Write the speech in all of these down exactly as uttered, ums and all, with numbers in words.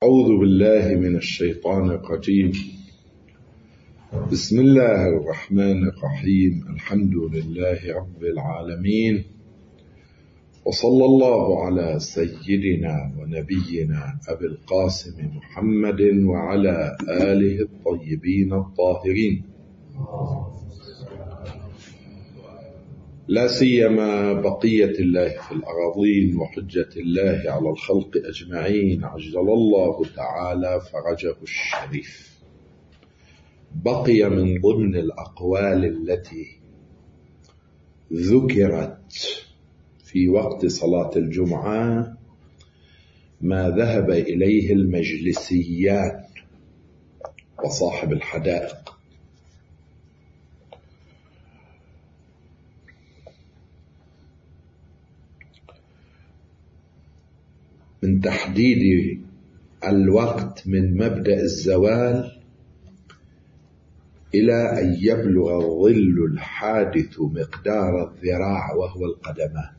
أعوذ بالله من الشيطان الرجيم. بسم الله الرحمن الرحيم. الحمد لله رب العالمين، وصلى الله على سيدنا ونبينا أبي القاسم محمد وعلى آله الطيبين الطاهرين، لا سيما بقية الله في الأراضين وحجة الله على الخلق أجمعين، عجل الله تعالى فرجه الشريف. بقي من ضمن الأقوال التي ذكرت في وقت صلاة الجمعة ما ذهب إليه المجلسيان وصاحب الحدائق. من تحديد الوقت من مبدأ الزوال إلى أن يبلغ الظل الحادث مقدار الذراع وهو القدمان،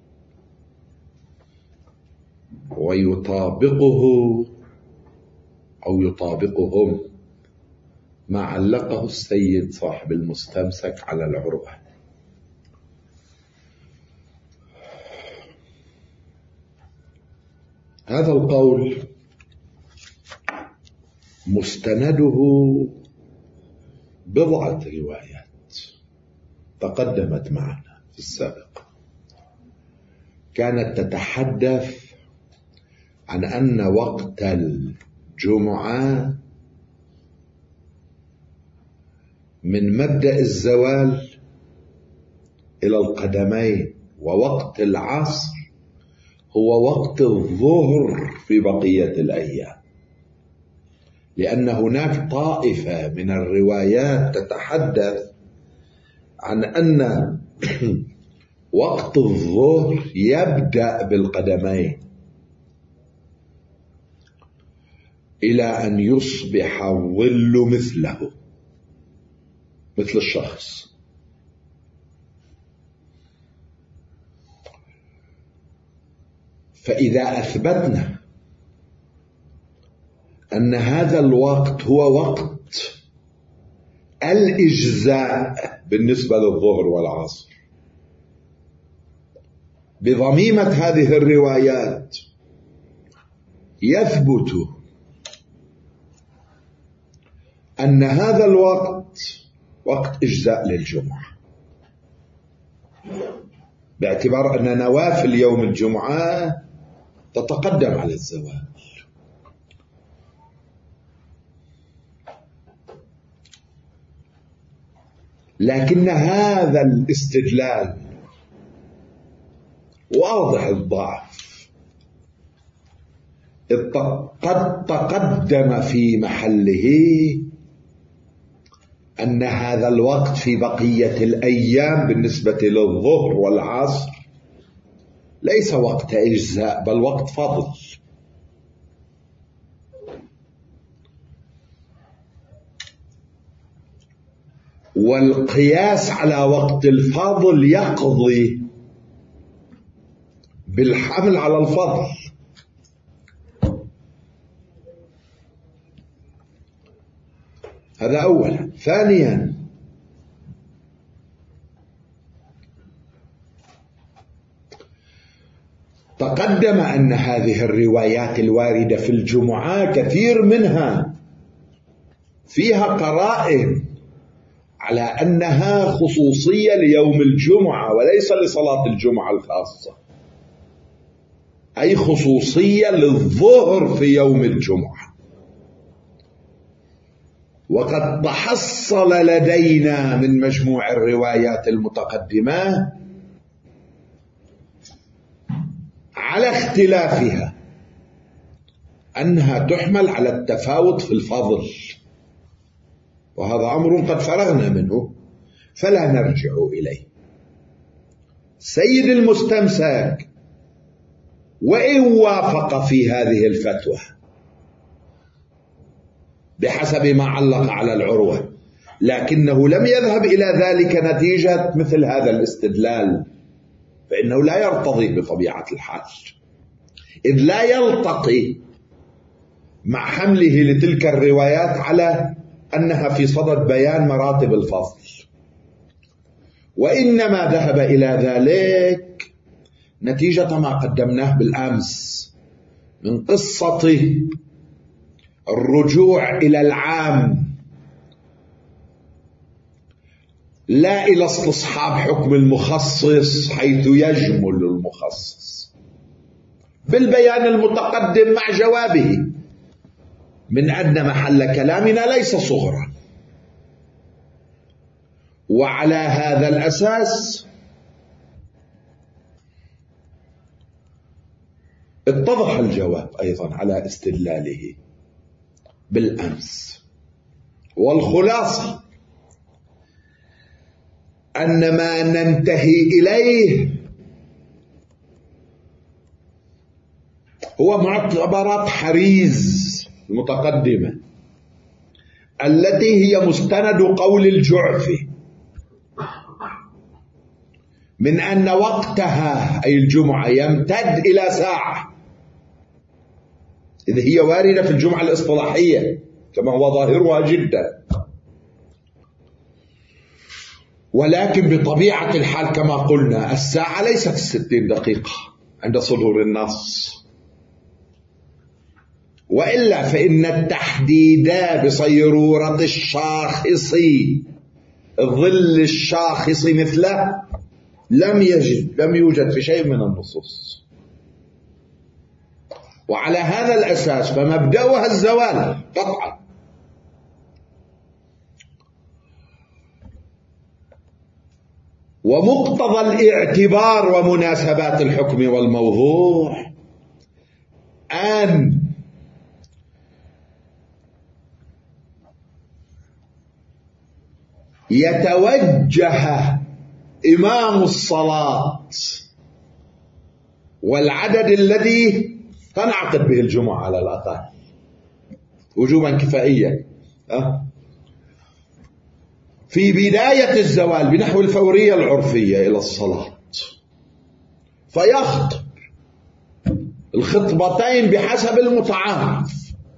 ويطابقه أو يطابقهم ما علقه السيد صاحب المستمسك على العروة. هذا القول مستنده بضعة روايات تقدمت معنا في السابق، كانت تتحدث عن أن وقت الجمعة من مبدأ الزوال إلى القدمين، ووقت العصر هو وقت الظهر في بقية الأيام، لأن هناك طائفة من الروايات تتحدث عن أن وقت الظهر يبدأ بالقدمين إلى أن يصبح الظل مثله، مثل الشخص. فإذا أثبتنا أن هذا الوقت هو وقت الإجزاء بالنسبة للظهر والعصر بضميمة هذه الروايات، يثبت أن هذا الوقت وقت إجزاء للجمعة، باعتبار أن نوافل يوم الجمعة تتقدم على الزوال. لكن هذا الاستدلال واضح الضعف، قد تقدم في محله أن هذا الوقت في بقية الأيام بالنسبة للظهر والعصر ليس وقت إجزاء بل وقت فضل، والقياس على وقت الفضل يقضي بالحمل على الفضل. هذا أولا. ثانيا، تقدم أن هذه الروايات الواردة في الجمعة كثير منها فيها قرائن على أنها خصوصية ليوم الجمعة وليس لصلاة الجمعة الخاصة، أي خصوصية للظهر في يوم الجمعة. وقد تحصل لدينا من مجموع الروايات المتقدمة على اختلافها أنها تحمل على التفاوت في الفضل، وهذا أمر قد فرغنا منه فلا نرجع إليه. سيد المستمسك وإن وافق في هذه الفتوى بحسب ما علق على العروة، لكنه لم يذهب إلى ذلك نتيجة مثل هذا الاستدلال، فإنه لا يرتضي بطبيعة الحال، إذ لا يلتقي مع حمله لتلك الروايات على أنها في صدد بيان مراتب الفضل، وإنما ذهب إلى ذلك نتيجة ما قدمناه بالأمس من قصة الرجوع إلى العام لا إلى استصحاب حكم المخصص حيث يجمل المخصص، بالبيان المتقدم مع جوابه من أن محل كلامنا ليس صغرا. وعلى هذا الأساس اتضح الجواب أيضا على استدلاله بالأمس. والخلاصة أن ما ننتهي إليه هو معتبرات حريز المتقدمة التي هي مستند قول الجعفي من أن وقتها أي الجمعة يمتد إلى ساعة، إذ هي واردة في الجمعة الاصطلاحية كما هو ظاهرها جدا، ولكن بطبيعة الحال كما قلنا الساعة ليست الستين دقيقة عند صدور النص، وإلا فإن التحديد بصيرورة الشاخص الظل الشاخص مثله لم يجد لم يوجد في شيء من النصوص. وعلى هذا الأساس فمبدأها الزوال قطعا. ومقتضى الاعتبار ومناسبات الحكم والموضوع أن يتوجه إمام الصلاة والعدد الذي تنعقد به الجمعة على الأقل وجوبا كفائيا في بداية الزوال بنحو الفورية العرفية إلى الصلاة، فيخطب الخطبتين بحسب المتعارف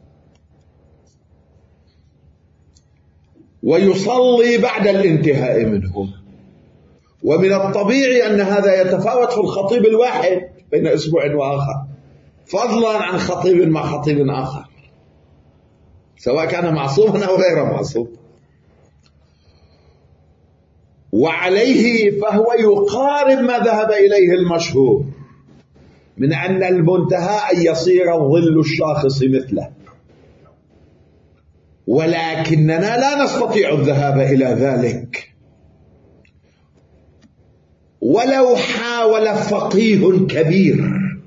ويصلي بعد الانتهاء منهم. ومن الطبيعي أن هذا يتفاوت في الخطيب الواحد بين أسبوع وآخر، فضلا عن خطيب مع خطيب آخر سواء كان معصوما أو غير معصوم. وعليه فهو يقارب ما ذهب إليه المشهور من أن المنتهى أن يصير الظل الشاخص مثله، ولكننا لا نستطيع الذهاب إلى ذلك ولو حاول فقيه كبير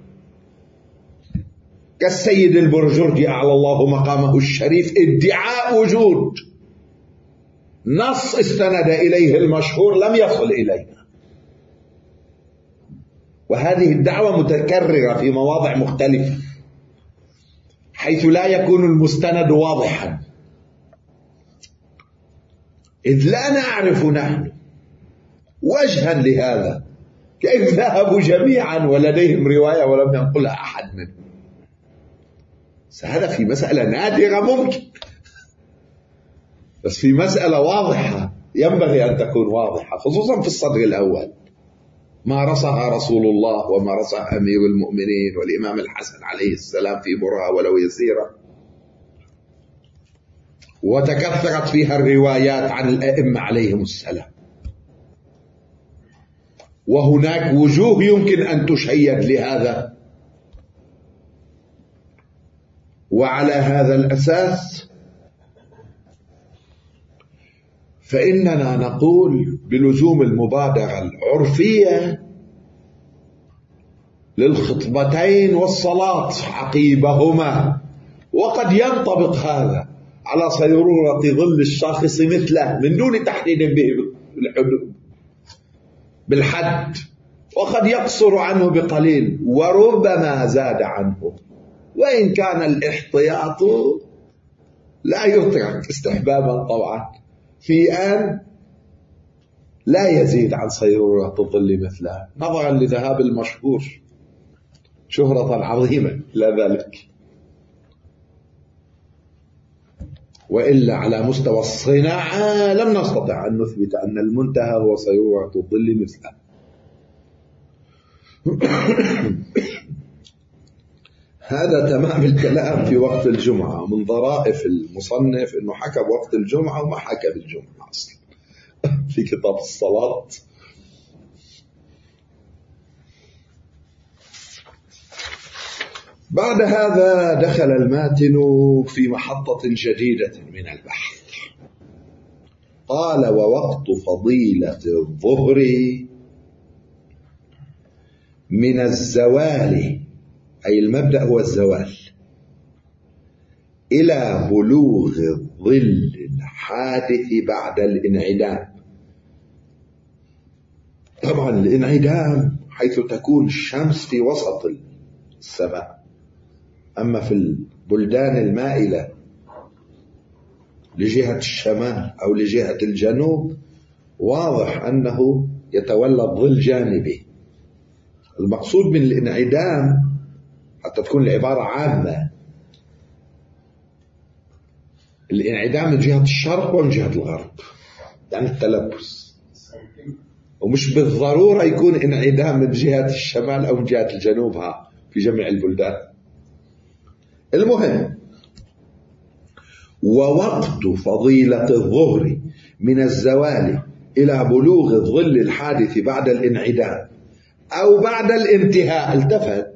كالسيد البرجردي أعلى الله مقامه الشريف ادعاء وجود نص استند إليه المشهور لم يصل إلينا. وهذه الدعوة متكررة في مواضع مختلفة حيث لا يكون المستند واضحا، إذ لا نعرف نحن وجها لهذا، كيف ذهبوا جميعا ولديهم رواية ولم ينقلها أحد منهم. هذا في مسألة نادرة ممكن، بس في مسألة واضحة ينبغي أن تكون واضحة، خصوصا في الصدر الأول ما رصها رسول الله وما رصها أمير المؤمنين والإمام الحسن عليه السلام في برهة ولو يسيرة، وتكثرت فيها الروايات عن الأئمة عليهم السلام، وهناك وجوه يمكن أن تشيد لهذا. وعلى هذا الأساس فإننا نقول بلزوم المبادرة العرفية للخطبتين والصلاة عقيبهما، وقد ينطبق هذا على صيرورة ظل الشاخص مثله من دون تحديد به بالحد، وقد يقصر عنه بقليل وربما زاد عنه، وإن كان الاحتياط لا يترك استحبابا طبعا في أن لا يزيد عن صيرورة الظل مثله نظرا لذهاب المشهور شهرة عظيمة إلى ذلك. وإلا على مستوى الصناعة لم نستطع أن نثبت أن المنتهى هو صيرورة الظل مثله. هذا تمام الكلام في وقت الجمعة. من ظرائف المصنف أنه حكى بوقت الجمعة وما حكى بالجمعة أصلا في كتاب الصلاة. بعد هذا دخل الماتن في محطة جديدة من البحث. قال: ووقت فضيلة الظهر من الزوال، أي المبدأ هو الزوال، إلى بلوغ الظل الحادث بعد الانعدام. طبعا الانعدام حيث تكون الشمس في وسط السماء، أما في البلدان المائلة لجهة الشمال أو لجهة الجنوب واضح أنه يتولى ظل جانبي. المقصود من الانعدام حتى تكون العبارة عامة، الانعدام من جهة الشرق ومن جهة الغرب، يعني التلبس، ومش بالضرورة يكون انعدام من جهة الشمال أو من جهة الجنوب ها في جميع البلدان. المهم، ووقت فضيلة الظهر من الزوال إلى بلوغ الظل الحادث بعد الانعدام أو بعد الانتهاء، التفت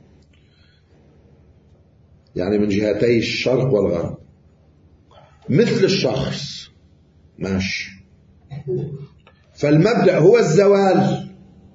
يعني من جهتي الشرق والغرب، مثل الشخص ماشي. فالمبدأ هو الزوال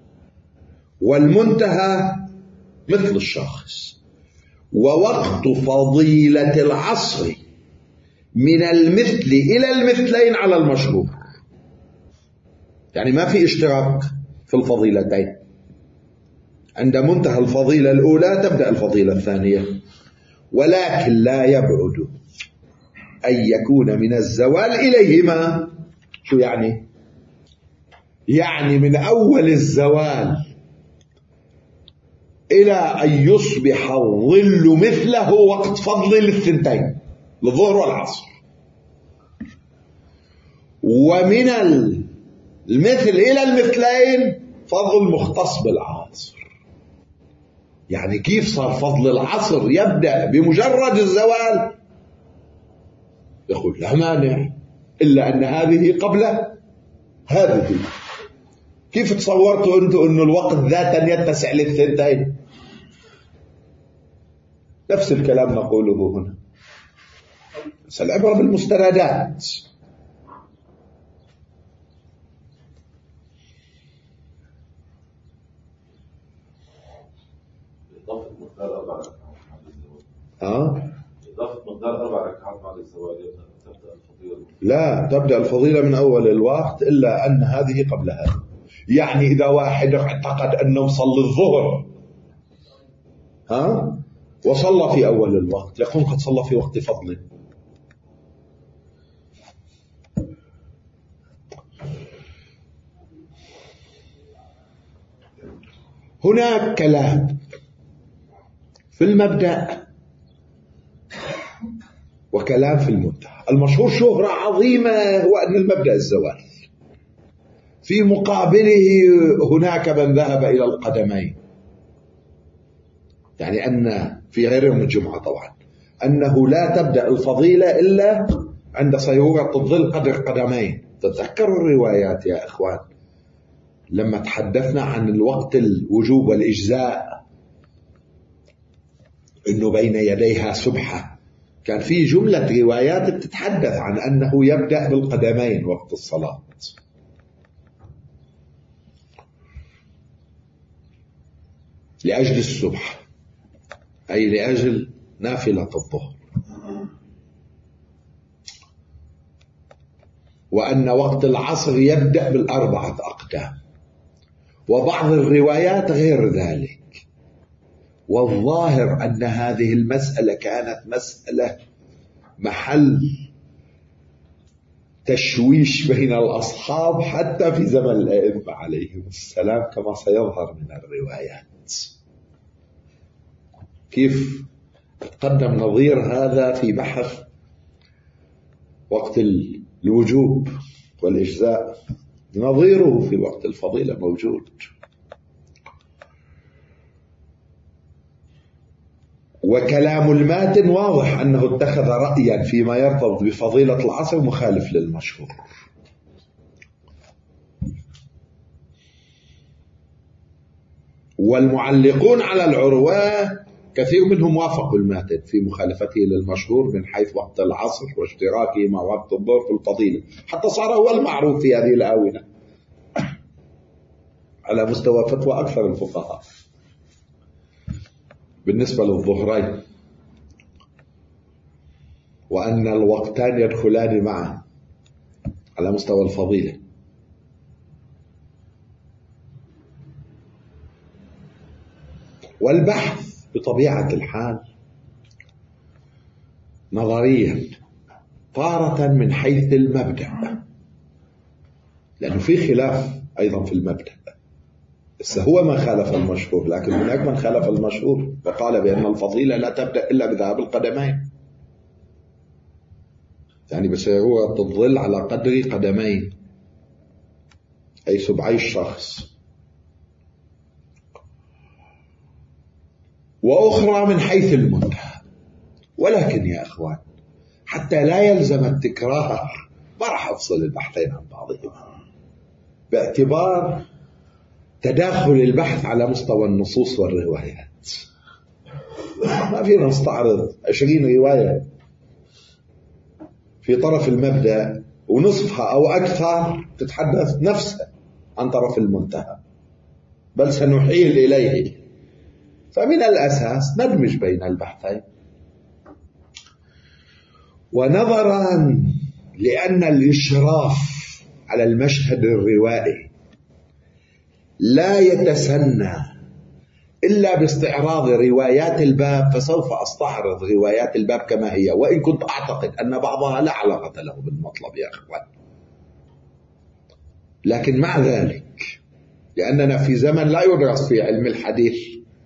والمنتهى مثل الشخص. ووقت فضيلة العصر من المثل إلى المثلين على المشهور، يعني ما في اشتراك في الفضيلتين. عند منتهى الفضيلة الأولى تبدأ الفضيلة الثانية، ولكن لا يبعد أن يكون من الزوال إليهما. شو يعني؟ يعني من أول الزوال إلى أن يصبح الظل مثله وقت فضل الثنتين، الظهر والعصر. ومن المثل إلى المثلين فضل مختص بالعصر. يعني كيف صار فضل العصر يبدأ بمجرد الزوال؟ يقول لا مانع، إلا أن هذه قبل هذه. كيف تصورتوا أنتم أن الوقت ذاتا يتسع للثنتين؟ نفس الكلام نقوله هنا، بس العبرة بالمستندات. إضافة مقدار أربع ركعات ها؟ إضافة مقدار أربع ركعات بعد الزواج تبدأ الفضيلة؟ لا، تبدأ الفضيلة من أول الوقت، إلا أن هذه قبل هذه. يعني إذا واحد اعتقد أنه صلى الظهر ها وصلى في أول الوقت، يكون قد صلى في وقت فضله. هناك كلام في المبدأ وكلام في المنتهى. المشهور شهرة عظيمة هو أن المبدأ الزوال، في مقابله هناك من ذهب إلى القدمين، يعني أن في غير يوم الجمعة طبعا أنه لا تبدأ الفضيلة إلا عند صيرورة الظل قدر قدمين. تتذكروا الروايات يا إخوان لما تحدثنا عن الوقت الوجوب والإجزاء، إنه بين يديها سبحة، كان في جملة روايات بتتحدث عن أنه يبدأ بالقدمين وقت الصلاة. لأجل السبحة، أي لأجل نافلة الظهر. وأن وقت العصر يبدأ بالأربعة أقدام، وبعض الروايات غير ذلك. والظاهر أن هذه المسألة كانت مسألة محل تشويش بين الأصحاب حتى في زمن الأئمة عليهم السلام، كما سيظهر من الروايات. كيف تقدم نظير هذا في بحث وقت الوجوب والإجزاء، نظيره في وقت الفضيلة موجود. وكلام الماتن واضح أنه اتخذ رأيا فيما يرتبط بفضيلة العصر مخالف للمشهور. والمعلقون على العروة كثير منهم وافقوا الماتن في مخالفته للمشهور من حيث وقت العصر واشتراكه مع وقت الظهر في الفضيلة، حتى صار هو المعروف في هذه الآونة على مستوى فتوى أكثر الفقهاء بالنسبة للظهرين، وأن الوقتان يدخلان معا على مستوى الفضيلة. والبحث بطبيعة الحال نظريا تارة من حيث المبدأ، لأنه في خلاف أيضا في المبدأ. بس هو ما خالف المشهور، لكن هناك من خالف المشهور فقال بأن الفضيلة لا تبدأ إلا بذهاب القدمين، يعني بسيرورة الظل على قدر قدمين أي سبعي الشخص. وأخرى من حيث المنتهى. ولكن يا أخوان حتى لا يلزم التكرار ما راح أفصل البحثين عن بعضهما باعتبار تداخل البحث على مستوى النصوص والروايات. ما فينا نستعرض عشرين رواية في طرف المبدأ ونصفها أو أكثر تتحدث نفسها عن طرف المنتهى، بل سنحيل إليه. فمن الأساس ندمج بين البحثين. ونظرا لأن الإشراف على المشهد الروائي لا يتسنى إلا باستعراض روايات الباب، فسوف أستعرض روايات الباب كما هي، وإن كنت أعتقد أن بعضها لا علاقة له بالمطلب يا أخوان. لكن مع ذلك لأننا في زمن لا يدرس في علم الحديث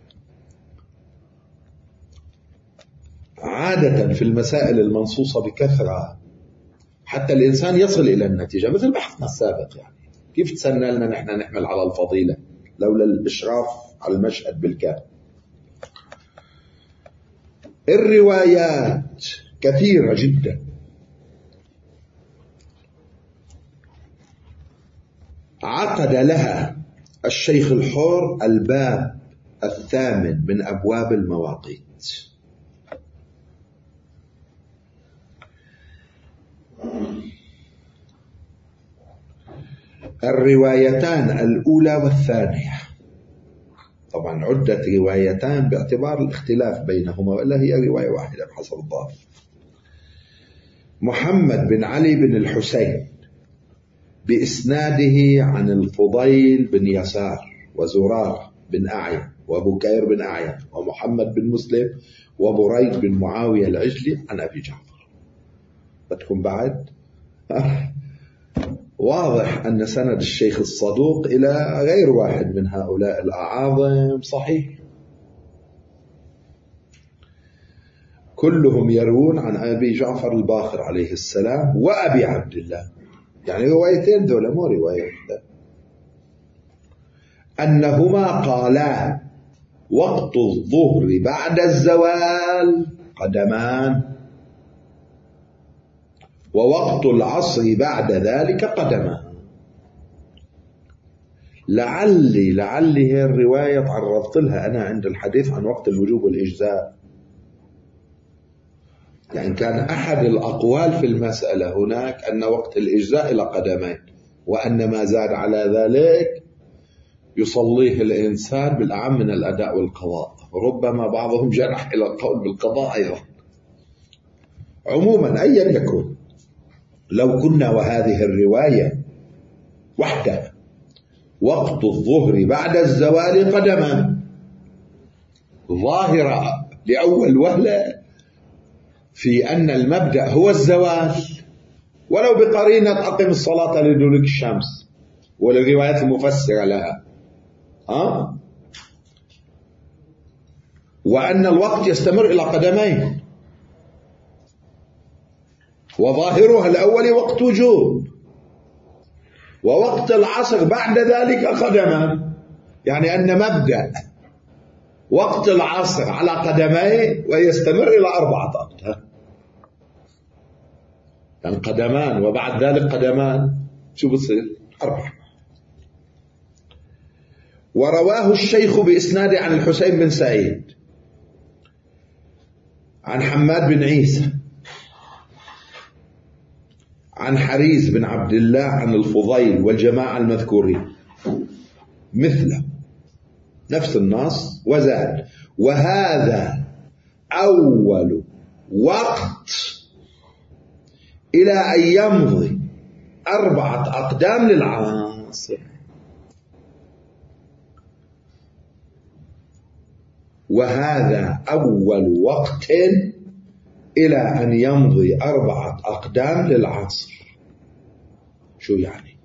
عادة في المسائل المنصوصة بكثرة حتى الإنسان يصل إلى النتيجة، مثل بحثنا السابق، يعني كيف تسنى لنا نحن نحمل على الفضيلة لولا الإشراف على المشهد بالكامل. الروايات كثيرة جدا، عقد لها الشيخ الحر الباب الثامن من أبواب المواقيت. الروايتان الأولى والثانية، طبعا عدت روايتان باعتبار الاختلاف بينهما، وإلا هي رواية واحدة بحسب الظاهر. محمد بن علي بن الحسين بإسناده عن الفضيل بن يسار وزرار بن أعين وبكير بن أعين ومحمد بن مسلم وبريد بن معاوية العجلي عن أبي جعفر. بدكم بعد؟ واضح أن سند الشيخ الصدوق إلى غير واحد من هؤلاء الأعاظم صحيح، كلهم يروون عن أبي جعفر الباقر عليه السلام وأبي عبد الله، يعني روايتين دولة مو رواية، أنهما قالا وقت الظهر بعد الزوال قدمان، ووقت العصر بعد ذلك قدمان. لعلي لعلي هي الرواية تعرضت لها أنا عند الحديث عن وقت الوجوب والإجزاء، يعني كان أحد الأقوال في المسألة هناك أن وقت الإجزاء إلى قدمين، وأن ما زاد على ذلك يصليه الإنسان بالأعم من الأداء والقضاء، ربما بعضهم جنح إلى القول بالقضاء أيضا. عموما أيا يكن، لو كنا وهذه الرواية وحدها وقت الظهر بعد الزوال قدما ظاهرة لأول وهلة في أن المبدأ هو الزوال، ولو بقرينة أقم الصلاة لدلوك الشمس والروايات المفسرة لها، أه؟ وأن الوقت يستمر إلى قدمين، وظاهرها الأول وقت وجوب، ووقت العصر بعد ذلك قدما، يعني أن مبدأ وقت العصر على قدمين ويستمر إلى أربعة أقدام، يعني قدمان وبعد ذلك قدمان، شو بصير؟ أربعة. ورواه الشيخ بإسناده عن الحسين بن سعيد عن حماد بن عيسى عن حريز بن عبد الله عن الفضيل والجماعة المذكورين مثله، نفس النص، وزاد: وهذا أول وقت إلى أن يمضي أربعة أقدام للعاصر. وهذا أول وقت إلى أن يمضي أربعة أقدام للعصر. شو يعني؟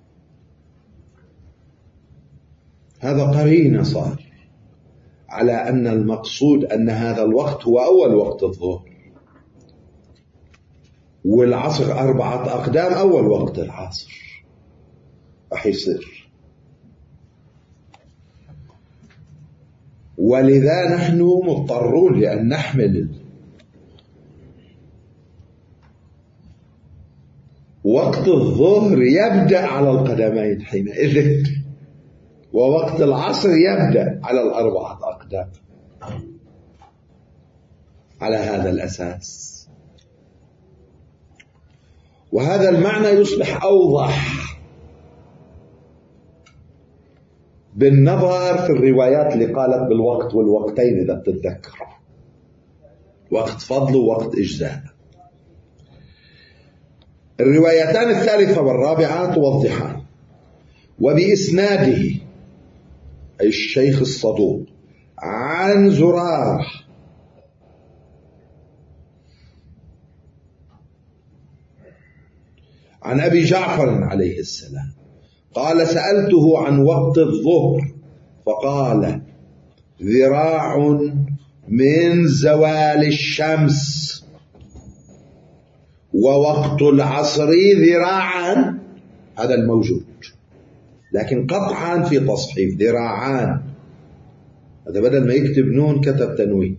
هذا قرينة صار على أن المقصود أن هذا الوقت هو أول وقت الظهر، والعصر أربعة أقدام أول وقت العصر راح يصير. ولذا نحن مضطرون لأن نحمل وقت الظهر يبدأ على القدمين حينئذ، ووقت العصر يبدأ على الأربعة أقدام. على هذا الأساس، وهذا المعنى يصبح أوضح بالنظر في الروايات اللي قالت بالوقت والوقتين، إذا بتتذكر، وقت فضل ووقت إجزاء. الروايتان الثالثة والرابعة توضحان: وبإسناده أي الشيخ الصدوق عن زرارة عن أبي جعفر عليه السلام قال: سألته عن وقت الظهر فقال: ذراع من زوال الشمس، ووقت العصر ذراعان. هذا الموجود، لكن قطعا في تصحيف ذراعان، هذا بدل ما يكتب نون كتب تنوين،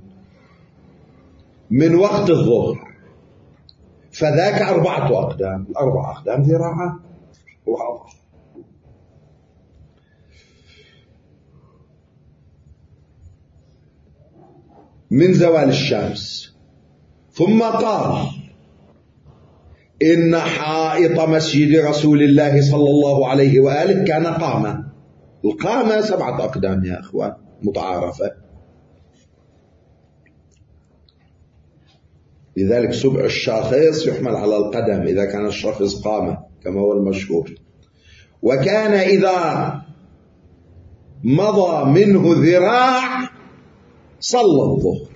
من وقت الظهر، فذاك أربعة أقدام، الأربع أقدام ذراعان. واضح. من زوال الشمس. ثم قال: إن حائط مسجد رسول الله صلى الله عليه وآله كان قامة. القامة سبعة أقدام يا أخوان، متعارفة. لذلك سبع الشاخص يحمل على القدم إذا كان الشخص قامة كما هو المشهور. وكان إذا مضى منه ذراع صلى الظهر.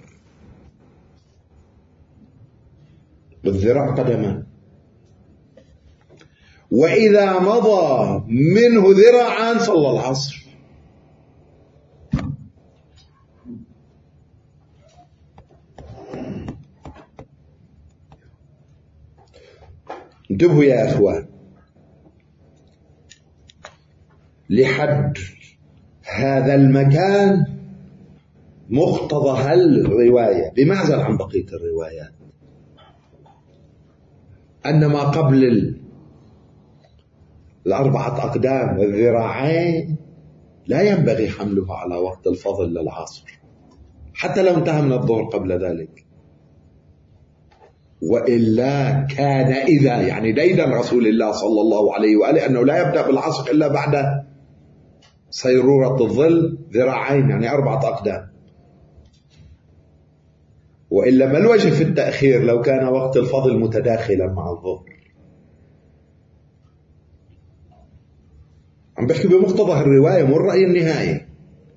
والذراع قدمان. وإذا مضى منه ذراعان صلى العصر. انتبهوا يا أخوان، لحد هذا المكان مقتضى هالرواية بمعزل عن بقية الروايات أن ما قبل الأربعة أقدام والذراعين لا ينبغي حمله على وقت الفضل للعصر، حتى لو انتهى من الظهر قبل ذلك. وإلا كان إذا يعني ديدن رسول الله صلى الله عليه وآله أنه لا يبدأ بالعصر إلا بعد صيرورة الظل ذراعين، يعني أربعة أقدام. وإلا ما الوجه في التأخير لو كان وقت الفضل متداخلا مع الظهر؟ عم بحكي بمقتضى الرواية مو الرأي النهائي.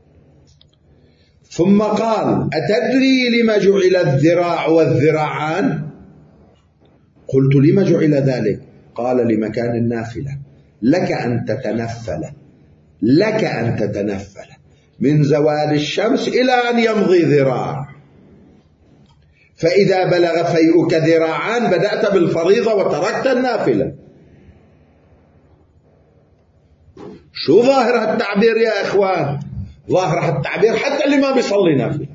ثم قال: أتدري لما جعل الذراع والذراعان؟ قلت: لما جعل ذلك؟ قال: لمكان النافلة، لك أن تتنفل لك أن تتنفل من زوال الشمس إلى أن يمضي ذراع، فإذا بلغ فيئك ذراعان بدأت بالفريضة وتركت النافلة. شو ظاهر التعبير يا إخوان؟ ظاهر التعبير حتى اللي ما بيصلي نافلة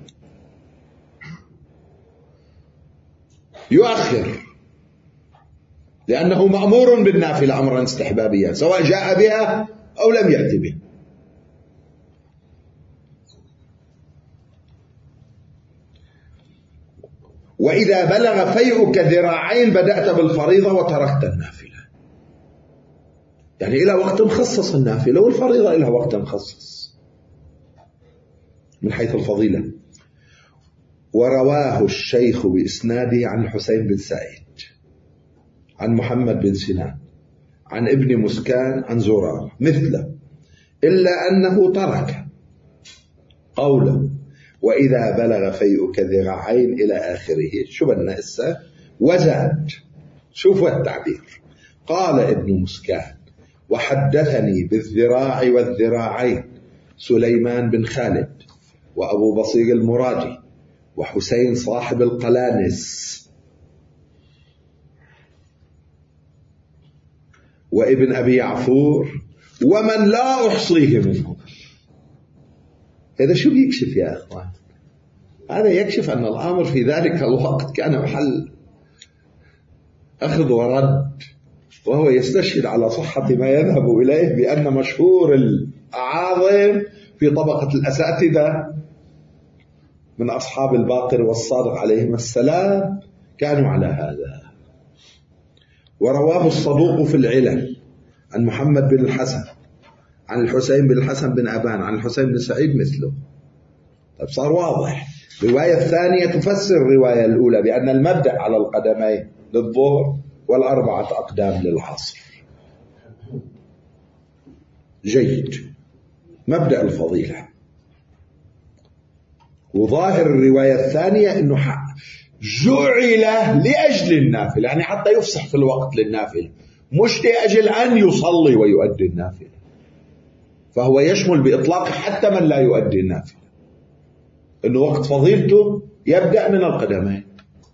يؤخر، لأنه مأمور بالنافلة أمرا استحبابيا سواء جاء بها أو لم يأتي بها. وإذا بلغ فيئك ذراعين بدأت بالفريضة وتركت النافلة، يعني إلى وقت مخصص النافلة، والفريضة إلى وقت مخصص من حيث الفضيلة. ورواه الشيخ بإسناده عن الحسين بن سعيد عن محمد بن سنان عن ابن مسكان عن زرارة مثله، إلا أنه ترك قوله وإذا بلغ فيئك ذراعين إلى آخره. شو بدنا إسا وزاد، شوفوا التعبير. قال ابن مسكان وحدثني بالذراع والذراعين سليمان بن خالد وأبو بصير المرادي وحسين صاحب القلانس وابن أبي يعفور ومن لا أحصيه منهم. هذا شو بيكشف يا أخوان؟ هذا يكشف أن الأمر في ذلك الوقت كان محل أخذ ورد، وهو يستشهد على صحة ما يذهب إليه بأن مشهور الأعاظم في طبقة الأساتذة من أصحاب الباقر والصادق عليهم السلام كانوا على هذا. ورواه الصدوق في العلل عن محمد بن الحسن عن الحسين بن الحسن بن أبان عن الحسين بن سعيد مثله. طيب صار واضح. الرواية الثانية تفسر الرواية الأولى بأن المبدأ على القدمين للظهر والأربعة أقدام للعصر. جيد، مبدأ الفضيلة. وظاهر الرواية الثانية أنه جعل لأجل النافلة، يعني حتى يفسح في الوقت للنافلة، مش لأجل أن يصلي ويؤدي النافلة، فهو يشمل بإطلاق حتى من لا يؤدي النافلة، أنه وقت فضيلته يبدأ من القدمين.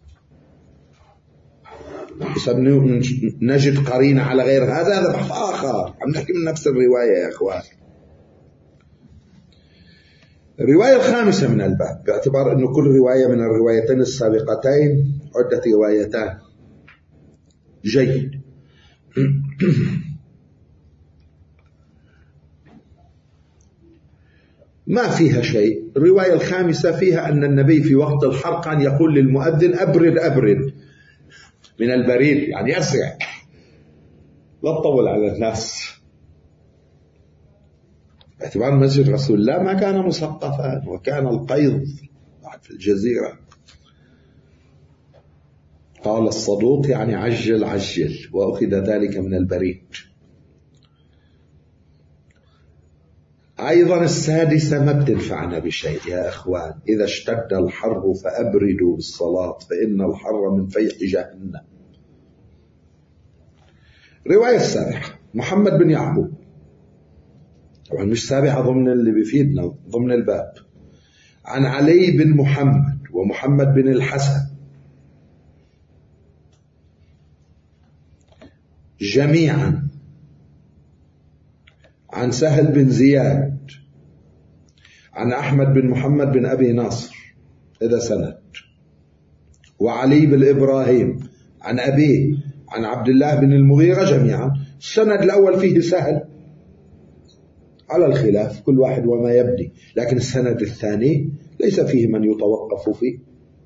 نجد قرينة على غير هذا، هذا بحث آخر، عم نحكي من نفس الرواية يا أخوان. الرواية الخامسة من الباب، باعتبار أنه كل رواية من الروايتين السابقتين عدت روايتان. جيد. ما فيها شيء. الرواية الخامسة فيها أن النبي في وقت الحر كان يقول للمؤذن أبرد أبرد من البريد، يعني أسرع، لا تطول على الناس. باعتبار مسجد رسول الله ما كان مسقفا، وكان القيض في الجزيرة. قال الصدوق يعني عجل عجل، وأخذ ذلك من البريد. أيضا السادسة ما بتنفعنا بشيء يا أخوان. إذا اشتد الحر فأبردوا بالصلاة فإن الحر من فيح جهنم. رواية السابعة محمد بن يعقوب، طبعا مش سابعة ضمن اللي بيفيدنا ضمن الباب، عن علي بن محمد ومحمد بن الحسن جميعا عن سهل بن زياد عن أحمد بن محمد بن أبي ناصر، إذا سند، وعلي بن إبراهيم عن أبيه عن عبد الله بن المغيرة جميعا. السند الأول فيه سهل على الخلاف، كل واحد وما يبدي، لكن السند الثاني ليس فيه من يتوقف فيه.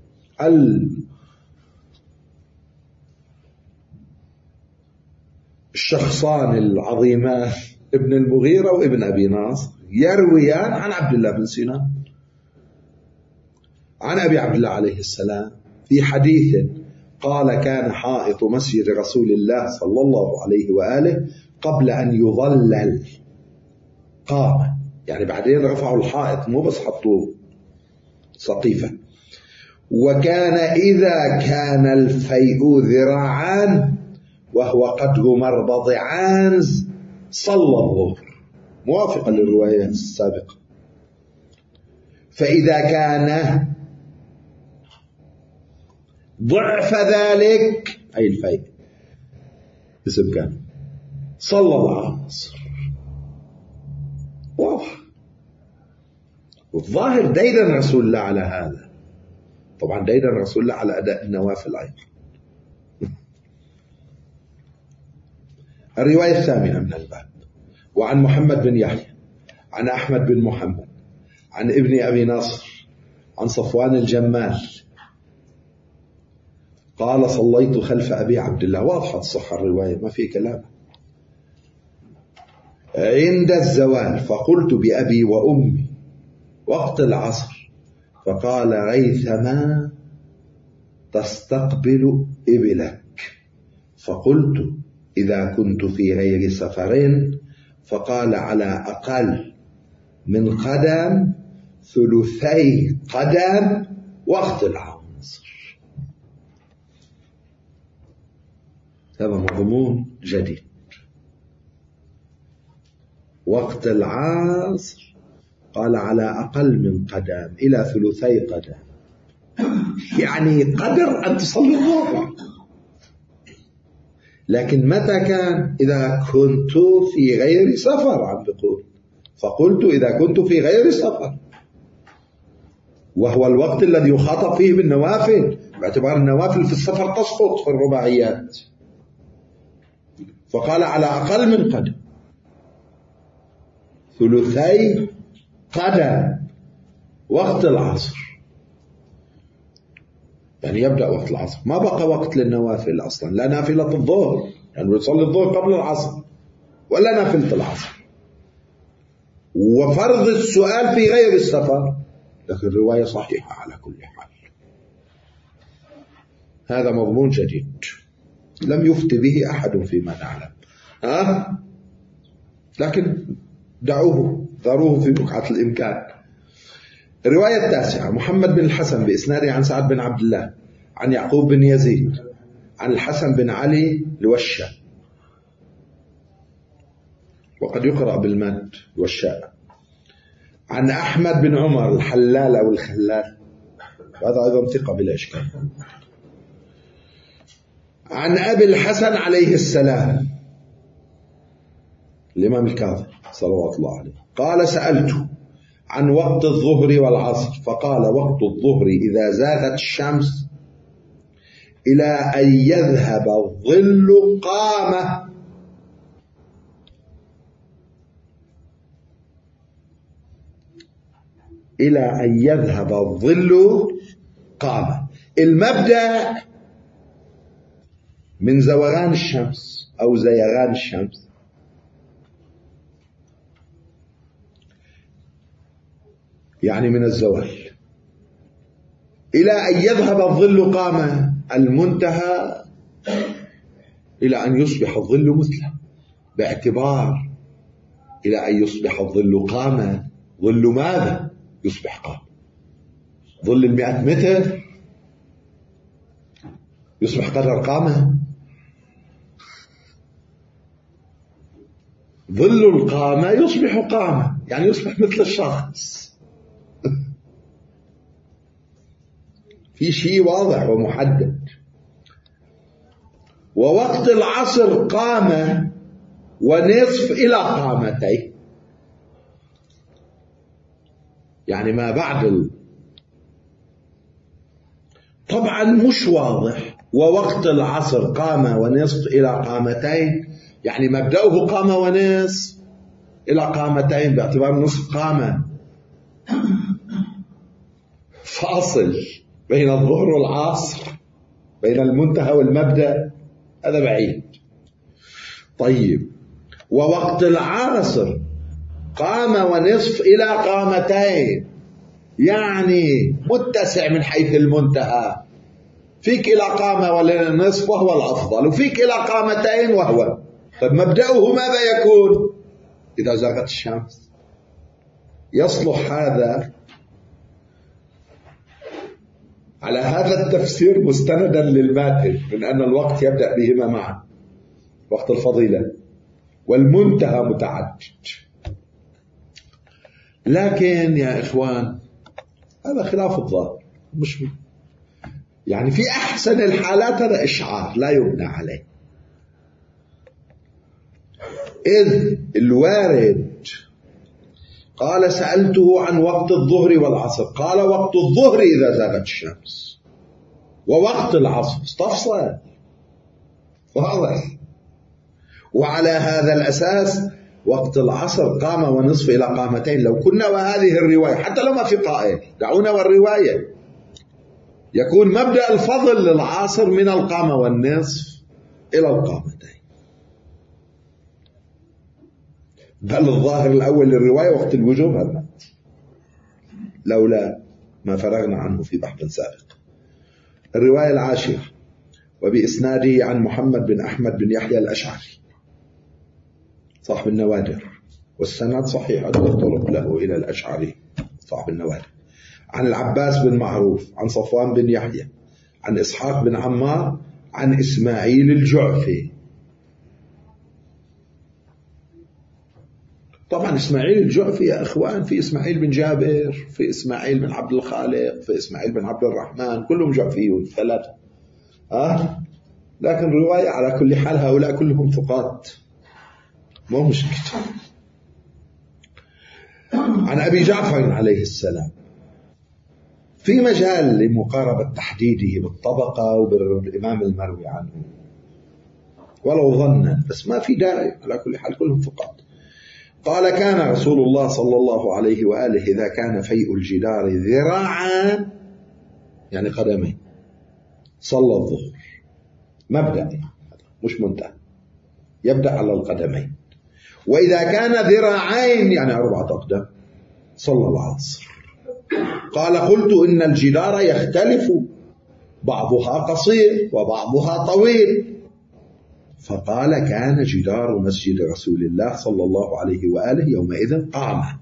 الشخصان العظيمان ابن المغيرة وابن أبي ناصر يرويان عن عبد الله بن سنان عن أبي عبد الله عليه السلام في حديث قال كان حائط مسجد رسول الله صلى الله عليه وآله قبل أن يظلل قام، يعني بعدين رفعوا الحائط مو بس حطوا سقيفة. وكان إذا كان الفيء ذراعان وهو قدر مربض عنز صلى الظهر، موافقا للرواية السابقة. فإذا كان ضعف ذلك أي الفيء اسم كان. صلى العصر واضح. والظاهر ديدن رسول الله على هذا. طبعا ديدن رسول الله على أداء النوافل أيضا. الرواية الثامنة من الباب. وعن محمد بن يحيى عن أحمد بن محمد عن ابن أبي نصر عن صفوان الجمال قال صليت خلف أبي عبد الله. واضحة الصحة الرواية ما في كلام. عند الزوال فقلت بأبي وأمي وقت العصر فقال ريثما تستقبل إبلك. فقلت إذا كنت في غير سفرين فقال على أقل من قدم ثلثي قدم وقت العصر. هذا مضمون جديد. وقت العصر قال على أقل من قدم إلى ثلثي قدم، يعني قدر أن تصلي الظهر. لكن متى كان؟ إذا كنت في غير سفر. عم بقول فقلت إذا كنت في غير سفر، وهو الوقت الذي يخاطب فيه بالنوافل، باعتبار النوافل في السفر تسقط في الرباعيات. فقال على أقل من قدم ثلثي قدم وقت العصر، يعني يبدأ وقت العصر، ما بقى وقت للنوافل أصلا، لا نافلة الظهر يعني بيصلي الظهر قبل العصر ولا نافلة العصر. وفرض السؤال في غير السفر، لكن الرواية صحيحة على كل حال. هذا مضمون جديد لم يفت به أحد فيما نعلم، ها؟ لكن دعوه ذروه في بقعة الإمكان. الرواية التاسعة محمد بن الحسن بإسناده عن سعد بن عبد الله عن يعقوب بن يزيد عن الحسن بن علي الوشة، وقد يقرأ بالمد والشاء، عن أحمد بن عمر الحلال أو الخلال، وهذا أيضا ثقة بلا إشكال، عن أبي الحسن عليه السلام الإمام الكاظم صلوات الله عليه قال سألته عن وقت الظهر والعصر فقال وقت الظهر إذا زاغت الشمس إلى أن يذهب الظل قامة، إلى أن يذهب الظل قامة. المبدأ من زوغان الشمس أو زيغان الشمس يعني من الزوال إلى أن يذهب الظل قامة، المنتهى إلى أن يصبح الظل مثله، باعتبار إلى أن يصبح الظل قامة. ظل ماذا يصبح قامة؟ ظل المئة متر يصبح قدر قامة؟ ظل القامة يصبح قامة يعني يصبح مثل الشخص. في شيء واضح ومحدد. ووقت العصر قامة ونصف إلى قامتين، يعني ما بعد ال... طبعا مش واضح. ووقت العصر قامة ونصف إلى قامتين، يعني مبدأه قامة ونصف إلى قامتين باعتبار نصف قامة، فاصل بين الظهر والعصر، بين المنتهى والمبدأ، هذا بعيد. طيب ووقت العصر قامة ونصف إلى قامتين، يعني متسع من حيث المنتهى، فيك إلى قامة ونصف وهو الأفضل، وفيك إلى قامتين وهو. طيب مبدأه ماذا يكون إذا زاغت الشمس؟ يصلح هذا على هذا التفسير مستندا للماتن من أن الوقت يبدأ بهما معا، وقت الفضيلة، والمنتهى متعدد. لكن يا إخوان هذا خلاف الظاهر، مش يعني في أحسن الحالات هذا إشعار لا يبنى عليه، إذ الوارد قال سألته عن وقت الظهر والعصر، قال وقت الظهر إذا زاغت الشمس، ووقت العصر استفصل واضح. وعلى هذا الأساس وقت العصر قامة ونصف إلى قامتين لو كنا، وهذه الرواية حتى لو ما في قائل دعونا والرواية يكون مبدأ الفضل للعاصر من القامة والنصف إلى القامتين، بل الظاهر الأول للرواية وقت الوجوب هذا لولا ما فرغنا عنه في بحث سابق. الرواية العاشرة وبإسناده عن محمد بن أحمد بن يحيى الأشعري صاحب النوادر، والسند صحيح الطرق له إلى الأشعري صاحب النوادر، عن العباس بن معروف عن صفوان بن يحيى عن إسحاق بن عمار عن إسماعيل الجعفي. طبعا إسماعيل الجعفي يا إخوان في إسماعيل بن جابر، في إسماعيل بن عبد الخالق، في إسماعيل بن عبد الرحمن، كلهم جعفيون ثلاثة أه؟ لكن رواية على كل حال هؤلاء كلهم ثقات مو مشكلة. عن أبي جعفر عليه السلام في مجال لمقاربة تحديده بالطبقة وبالإمام المروي عنه ولو ظنا، بس ما في داعي، على كل حال كلهم ثقات. قال كان رسول الله صلى الله عليه وآله إذا كان فيء الجدار ذراعا يعني قدمين صلى الظهر، مبدأ مش منتهى، يبدأ على القدمين، وإذا كان ذراعين يعني أربعة أقدام صلى العصر. قال قلت إن الجدار يختلف بعضها قصير وبعضها طويل، فقال كان جدار مسجد رسول الله صلى الله عليه وآله يومئذ قامة،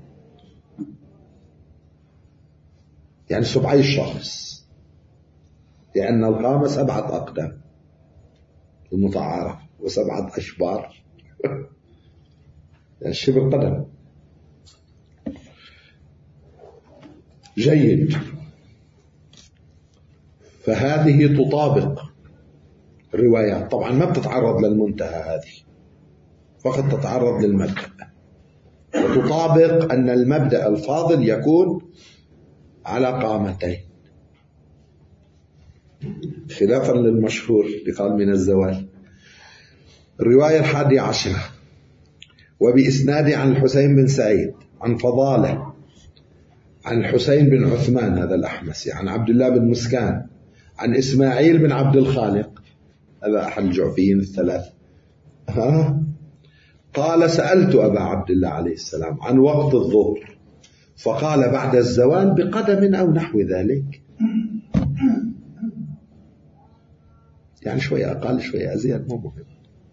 يعني سبعي الشخص، لأن القامة سبعة أقدام المتعارف وسبعة أشبار يعني شبه قدم. جيد، فهذه تطابق الروايات، طبعا ما بتتعرض للمنتهى هذه، فقط تتعرض للمبدأ، وتطابق أن المبدأ الفاضل يكون على قامتين خلافا للمشهور لقال من الزوال. الرواية الحادية عشرة وبإسناد عن الحسين بن سعيد عن فضالة عن الحسين بن عثمان هذا الأحمسي عن عبد الله بن مسكان عن إسماعيل بن عبد الخالق هذا أحد الجعفيين الثلاثة ها؟ قال سألت أبا عبد الله عليه السلام عن وقت الظهر فقال بعد الزوال بقدم أو نحو ذلك، يعني شوية أقل شوية أزيد مو مهم،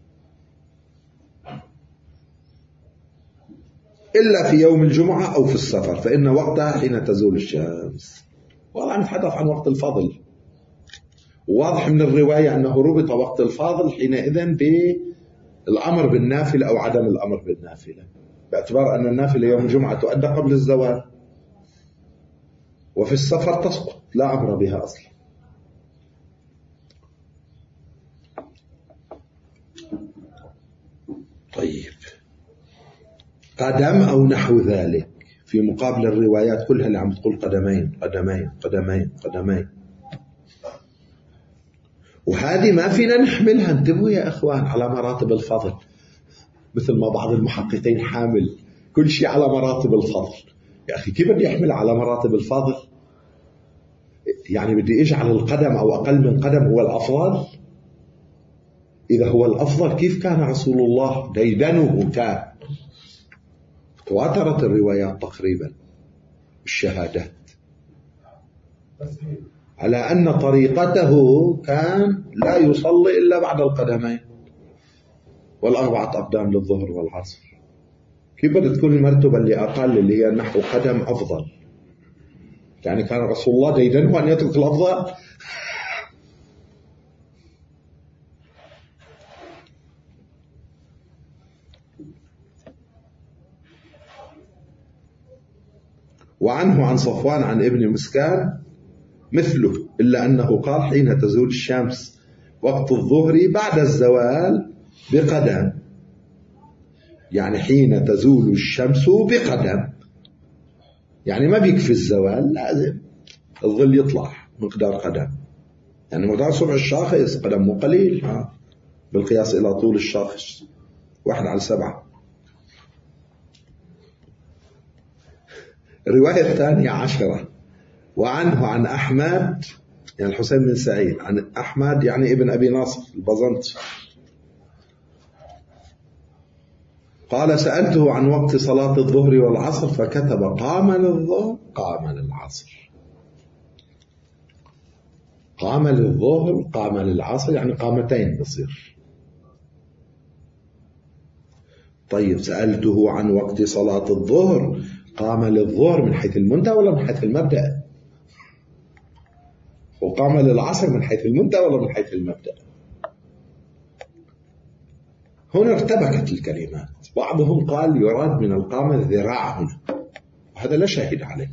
إلا في يوم الجمعة أو في السفر فإن وقتها حين تزول الشمس. والله نتحدث عن وقت الفضل، واضح من الرواية أنه ربط وقت الفاضل حينئذ بالأمر بالنافلة أو عدم الأمر بالنافلة، باعتبار أن النافلة يوم الجمعة تؤدى قبل الزوال، وفي السفر تسقط لا أمر بها أصلا. طيب قدم أو نحو ذلك في مقابل الروايات كلها اللي عم تقول قدمين قدمين قدمين قدمين، وهذه ما فينا نحملها. انتبهوا يا أخوان على مراتب الفضل، مثل ما بعض المحققين حامل كل شيء على مراتب الفضل. يا أخي كيف بدي أحمل على مراتب الفضل؟ يعني بدي أجعل القدم أو أقل من قدم هو الأفضل؟ إذا هو الأفضل كيف كان رسول الله ديدنه؟ كان تواترت الروايات تقريبا الشهادات على أن طريقته كان لا يصلي إلا بعد القدمين والأربعة أقدام للظهر والعصر. كيف بدأت تكون المرتبة اللي أقل اللي هي نحو قدم أفضل؟ يعني كان رسول الله ديدنه أن يترك الأفضل؟ وعنه عن صفوان عن ابن مسكان مثله إلا أنه قال حين تزول الشمس وقت الظهر بعد الزوال بقدم، يعني حين تزول الشمس بقدم، يعني ما بيكفي الزوال، لازم الظل يطلع مقدار قدم، يعني مقدار صبع الشاخص قدم مو قليل ها. بالقياس إلى طول الشاخص واحد على سبعة. الرواية الثانية عشرة وعنه عن أحمد يعني الحسين بن سعيد عن أحمد يعني ابن أبي ناصر البزنطي قال سألته عن وقت صلاة الظهر والعصر فكتب قام للظهر قام للعصر، قام للظهر قام للعصر، يعني قامتين بصير. طيب سألته عن وقت صلاة الظهر قام للظهر من حيث المنتهى ولا من حيث المبدأ؟ وقام للعصر من حيث المنتهى ولا من حيث المبدأ؟ هنا ارتبكت الكلمات، بعضهم قال يراد من القامة الذراع هنا، وهذا لا شاهد عليه،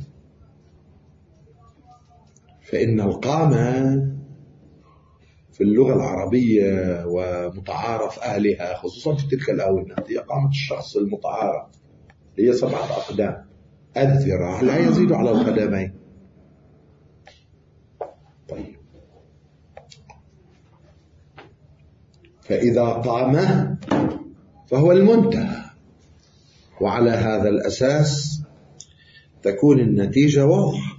فإن القامة في اللغة العربية ومتعارف أهلها خصوصا في تلك الآونة هي قامة الشخص المتعارف، هي سبعة أقدام، الذراع لا يزيد على القدمين. طيب فإذا قام فهو المنتهى، وعلى هذا الأساس تكون النتيجة واضحة،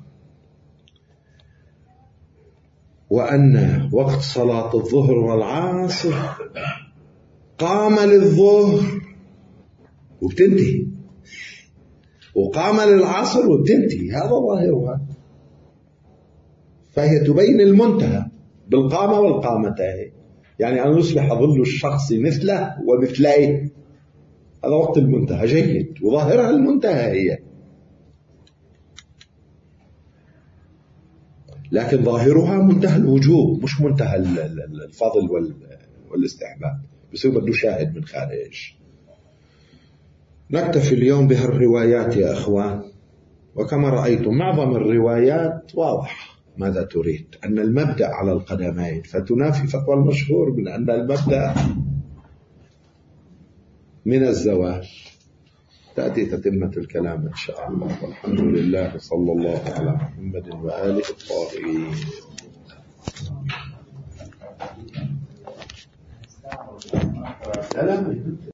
وأن وقت صلاة الظهر والعصر قام للظهر وبتنتهي، وقام للعصر وبتنتهي، هذا ظاهرها، فهي تبين المنتهى بالقامة والقامتين، يعني أن يصبح ظل الشخص مثله ومثليه، هذا وقت المنتهى جيد، وظاهرها المنتهى هي، لكن ظاهرها منتهى الوجوب مش منتهى الفضل والاستحباب، بصير بده شاهد من خارج. نكتفي اليوم بهالروايات يا أخوان، وكما رأيتم معظم الروايات واضح ماذا تريد، أن المبدأ على القدمين، فتنافي فتوى المشهور من أن المبدأ من الزوال. تأتي تتمة الكلام إن شاء الله، والحمد لله صلى الله على محمد وآله الطاهرين. لا لا